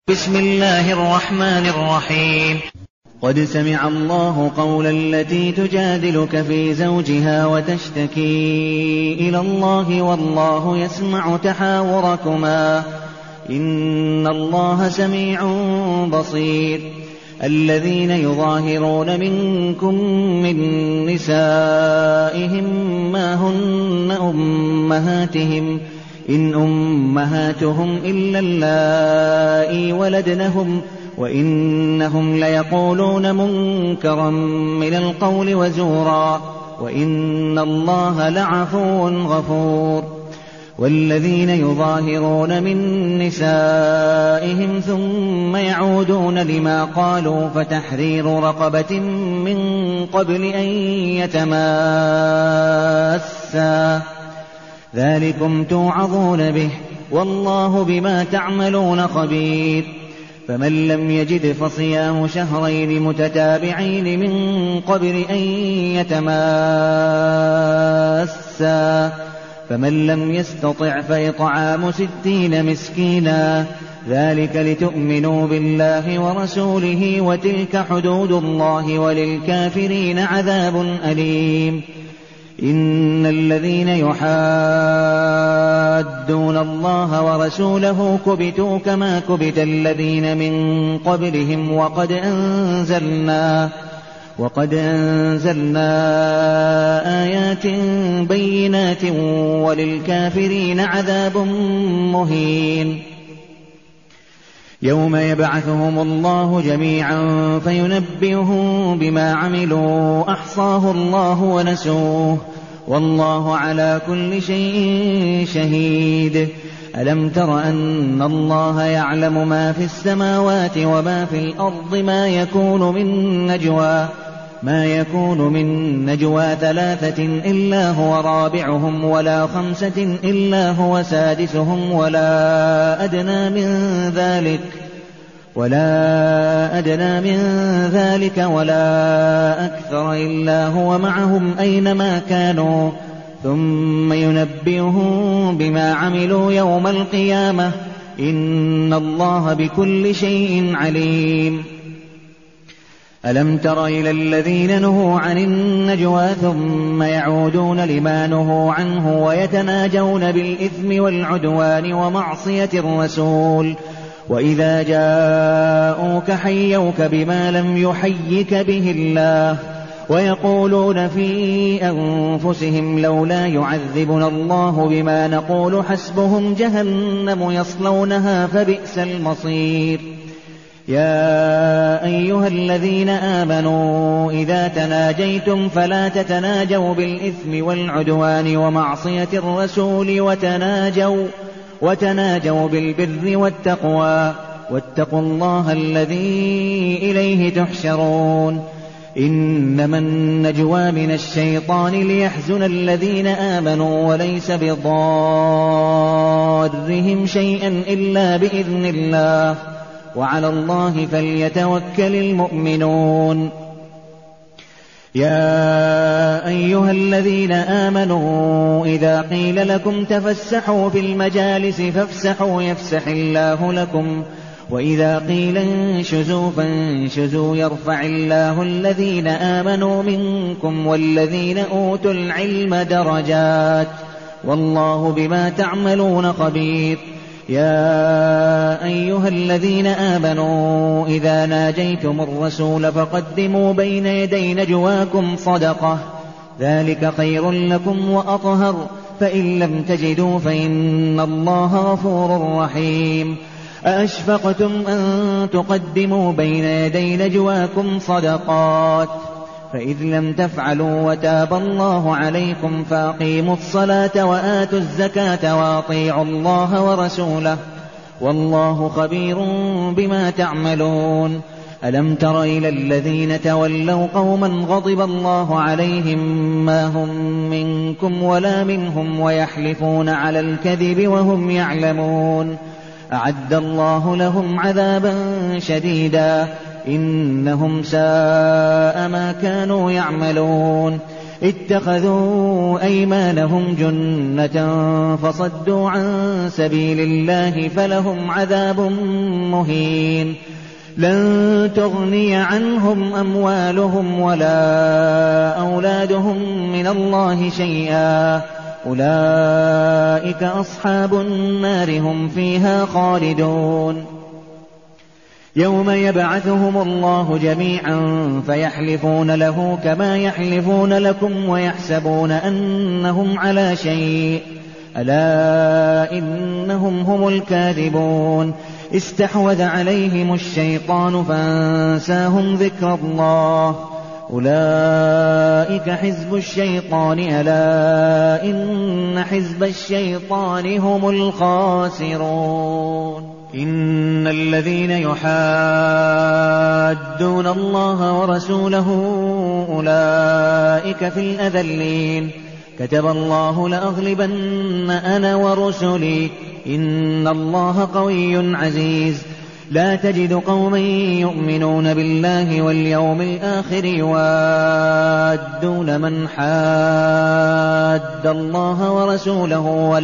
بسم الله الرحمن الرحيم. قد سمع الله قول التي تجادلك في زوجها وتشتكي إلى الله والله يسمع تحاوركما إن الله سميع بصير. الذين يظاهرون منكم من نسائهم ما هن أمهاتهم إن أمهاتهم إلا اللائي ولدنهم وإنهم ليقولون منكرا من القول وزورا وإن الله لعفو غفور. والذين يظاهرون من نسائهم ثم يعودون لما قالوا فتحرير رقبة من قبل أن يتماسا ذلكم توعظون به والله بما تعملون خبير. فمن لم يجد فصيام شهرين متتابعين من قبل أن يتماسا فمن لم يستطع فإطعام 60 مسكينا ذلك لتؤمنوا بالله ورسوله وتلك حدود الله وللكافرين عذاب أليم. إن الذين يحادون الله ورسوله كبتوا كما كبت الذين من قبلهم وقد أنزلنا آيات بينات وللكافرين عذاب مهين. يوم يبعثهم الله جميعا فينبئهم بما عملوا أحصاه الله ونسوه والله على كل شيء شهيد. ألم تر أن الله يعلم ما في السماوات وما في الأرض ما يكون من نجوى 3 إلا هو رابعهم ولا 5 إلا هو سادسهم ولا أدنى من ذلك ولا أكثر إلا هو معهم أينما كانوا ثم ينبئهم بما عملوا يوم القيامة إن الله بكل شيء عليم. ألم تر إلى الذين نهوا عن النجوى ثم يعودون لما نهوا عنه ويتناجون بالإثم والعدوان ومعصية الرسول وإذا جاءوك حيوك بما لم يحيك به الله ويقولون في أنفسهم لولا يعذبنا الله بما نقول حسبهم جهنم يصلونها فبئس المصير. يا أيها الذين آمنوا إذا تناجيتم فلا تتناجوا بالإثم والعدوان ومعصية الرسول وتناجوا بالبر والتقوى واتقوا الله الذي إليه تحشرون. إنما النجوى من الشيطان ليحزن الذين آمنوا وليس بضارهم شيئا إلا بإذن الله وعلى الله فليتوكل المؤمنون. يا أيها الذين آمنوا إذا قيل لكم تفسحوا في المجالس فافسحوا يفسح الله لكم وإذا قيل انشزوا فانشزوا يرفع الله الذين آمنوا منكم والذين أوتوا العلم درجات والله بما تعملون خبير. يا أيها الذين آمنوا إذا ناجيتم الرسول فقدموا بين يدي نجواكم صدقة ذلك خير لكم وأطهر فإن لم تجدوا فإن الله غفور رحيم. أأشفقتم أن تقدموا بين يدي نجواكم صدقات فإذ لم تفعلوا وتاب الله عليكم فأقيموا الصلاة وآتوا الزكاة وأطيعوا الله ورسوله والله خبير بما تعملون. ألم تر إلى الذين تولوا قوما غضب الله عليهم ما هم منكم ولا منهم ويحلفون على الكذب وهم يعلمون أعد الله لهم عذابا شديدا إنهم ساء ما كانوا يعملون. اتخذوا أيمانهم جنة فصدوا عن سبيل الله فلهم عذاب مهين لن تغني عنهم أموالهم ولا أولادهم من الله شيئا أولئك أصحاب النار هم فيها خالدون يوم يبعثهم الله جميعا فيحلفون له كما يحلفون لكم ويحسبون أنهم على شيء ألا إنهم هم الكاذبون استحوذ عليهم الشيطان فانساهم ذكر الله أولئك حزب الشيطان ألا إن حزب الشيطان هم الخاسرون إن الذين يحادون الله ورسوله أولئك في الأذلين كتب الله لأغلبن أنا ورسلي إن الله قوي عزيز لا تجد قوما يؤمنون بالله واليوم الآخر يوادون من حاد الله ورسوله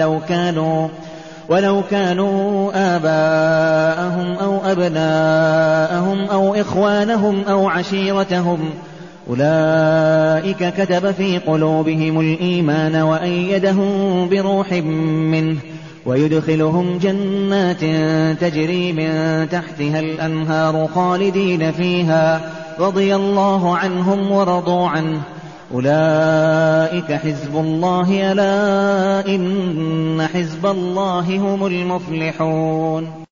ولو كانوا آباءهم أو أبناءهم أو إخوانهم أو عشيرتهم أولئك كتب في قلوبهم الإيمان وأيدهم بروح منه ويدخلهم جنات تجري من تحتها الأنهار خالدين فيها رضي الله عنهم ورضوا عنه أولئك حزب الله ألا إن حزب الله هم المفلحون